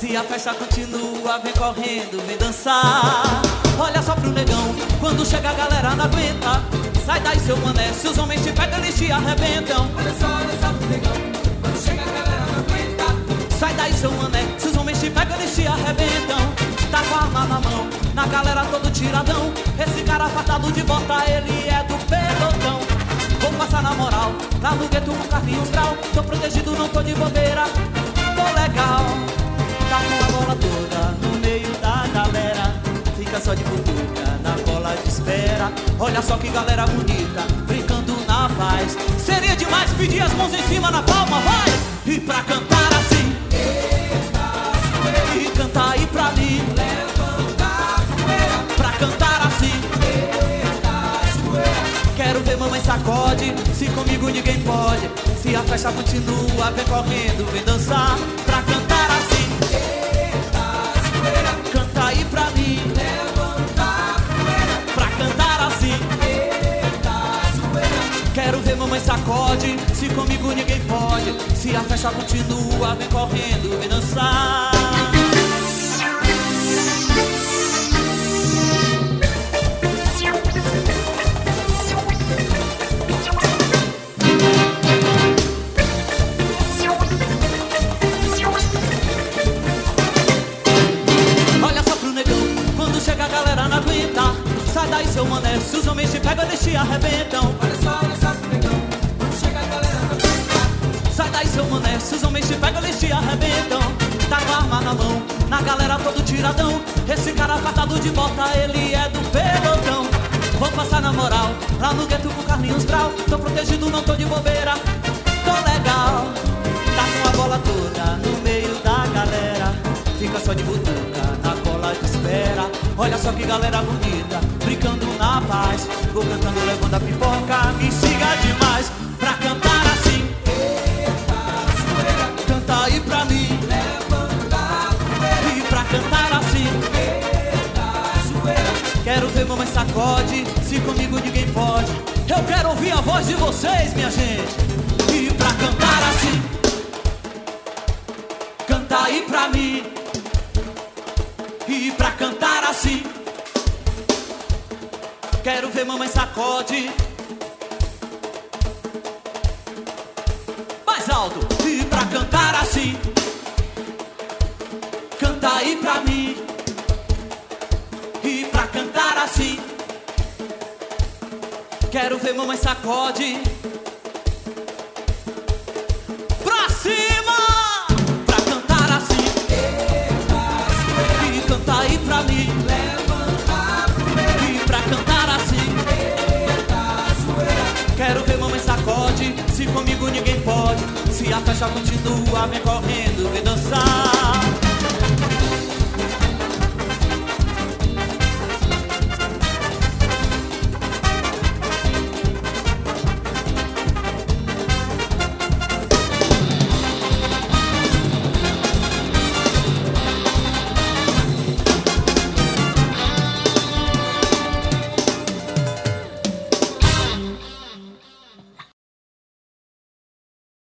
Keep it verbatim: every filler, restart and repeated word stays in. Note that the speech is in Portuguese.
Se a festa continua, vem correndo, vem dançar. Olha só pro negão, quando chega a galera não aguenta. Sai daí seu mané, se os homens te pegam eles te arrebentam. Olha só, olha só pro negão, quando chega a galera não aguenta. Sai daí seu mané, se os homens te pegam eles te arrebentam. Tá com a arma na mão, na galera todo tiradão. Esse cara fartado de bota, ele é do pelotão. Vou passar na moral, lá no gueto com Carlinhos Grau. Tô protegido, não tô de bobeira, tô legal. Tá com a bola toda no meio da galera. Fica só de butuca na bola de espera. Olha só que galera bonita, brincando na paz. Seria demais pedir as mãos em cima na palma, vai! E pra cantar assim, eita, e cantar aí pra mim, levanta a poeira. pra cantar assim, Eita, zoeira. quero ver mamãe sacode. Se comigo ninguém pode. Se a festa continua, vem correndo, vem dançar. Pra cantar assim, Eita, zoeira. canta aí pra mim, Levanta a poeira. pra cantar assim. Eita, zoeira. Quero ver mamãe sacode. Se comigo ninguém pode. Se a festa continua, vem correndo, vem dançar. Olha só pro negão, quando chega a galera não aguenta. Sai daí seu mané, se os homens te pegam eles te arrebentam. Olha só, olha só pro negão, quando chega a galera não aguenta. Sai daí seu mané, se os homens te pegam eles te arrebentam. Tá com a arma na mão, na galera todo tiradão. Esse cara fartado de bota, ele é do pelotão. Vou passar na moral, lá no gueto com Carlinhos Grau. Tô protegido, não tô de bobeira, tô legal. Tá com a bola toda no meio da galera. Fica só de butuca na bola de espera. Olha só que galera bonita, brincando na paz. Vou cantando, levando a pipoca, me siga demais. Pra cantar assim, Eita, zoeira. canta aí pra mim. Levanta a poeira. E pra cantar assim, Eita, zoeira. quero ver mamãe sacode. Se comigo ninguém pode. Eu quero ouvir a voz de vocês, minha gente. E pra cantar assim, canta aí pra mim. E pra cantar assim, quero ver mamãe sacode. Mais alto. E pra cantar assim, canta aí pra mim. E pra cantar assim, quero ver mamãe sacode. Pra cima! Pra cantar assim, e canta aí pra mim. Levanta a poeira. E pra cantar assim, Eita, zoeira. quero ver mamãe sacode. Se comigo ninguém pode. Se a festa continua, vem correndo, vem dançar.